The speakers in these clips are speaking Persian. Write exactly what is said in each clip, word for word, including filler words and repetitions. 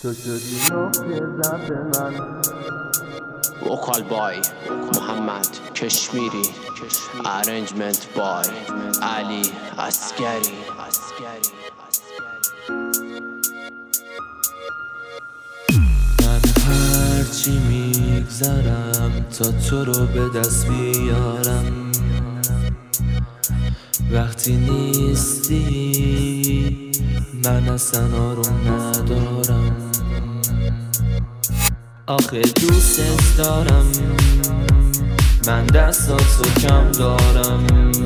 تو شدی نقطه ضعف من. وکال بای محمد کشمیری، ارنجمنت بای علی عسگری. من هرچی میگذرم تا تو رو به دست بیارم، وقتی نیستی من اصلا آروم ندارم. آخه دوست دارم، من دستاتو کم دارم.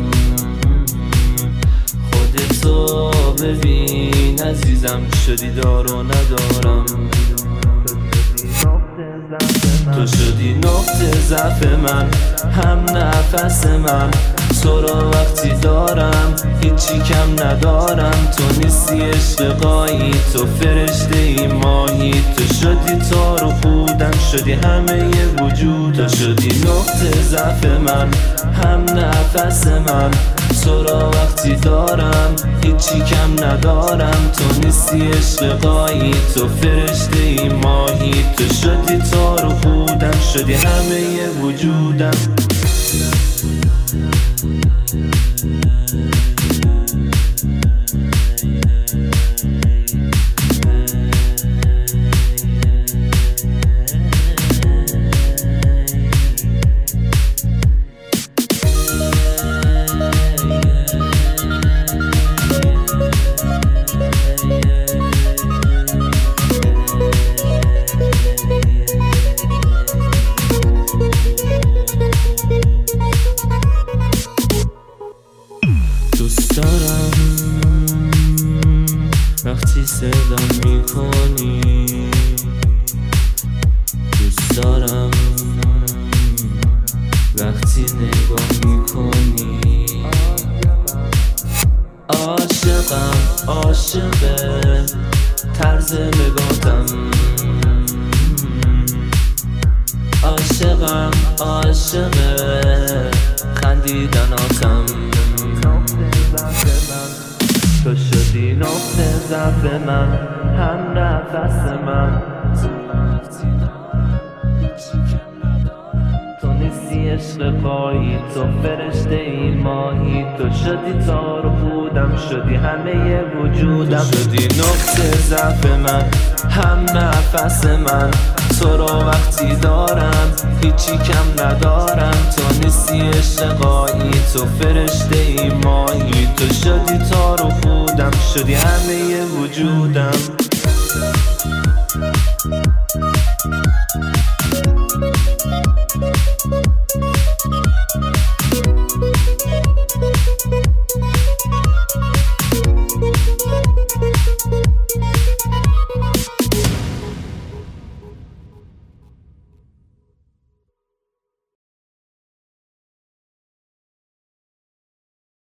خودتو ببین عزیزم، شدی دار و ندارم. تو شدی نقطه ضعف من، هم نفس من. تو رو وقتی دارم هیچی کم ندارم. تو نیستی عشقایی، تو فرشته ای ماهی. تو شدی تار و پودم، شدی همه ی وجود. تو شدی نقطه ضعف من، هم نفس من. تو رو وقتی دارم هیچی کم ندارم. تو نیستی عشقایی، تو فرشته ای ماهی. تو شدی تار و پودم، شدی همه ی وجودم. دوست دارم وقتی صدام میکنی، دوست دارم وقتی نگاه میکنی. عاشقم عاشق طرز نگاتم، عاشقم عاشق خندیدناتم. تو شدی نقطه ضعف من، هم نفس من. تو نیستی عشقایی، تو فرشته ای ماهی. تو شدی تار و پودم، شدی همه ی وجودم. تو شدی نقطه ضعف من، هم نفس من. تو رو وقتی دارم هیچی کم ندارم. تو نیستی عشقایی، تو فرشته ای ماهی. تو شدی تار و پودم، شدی همه ی وجودم.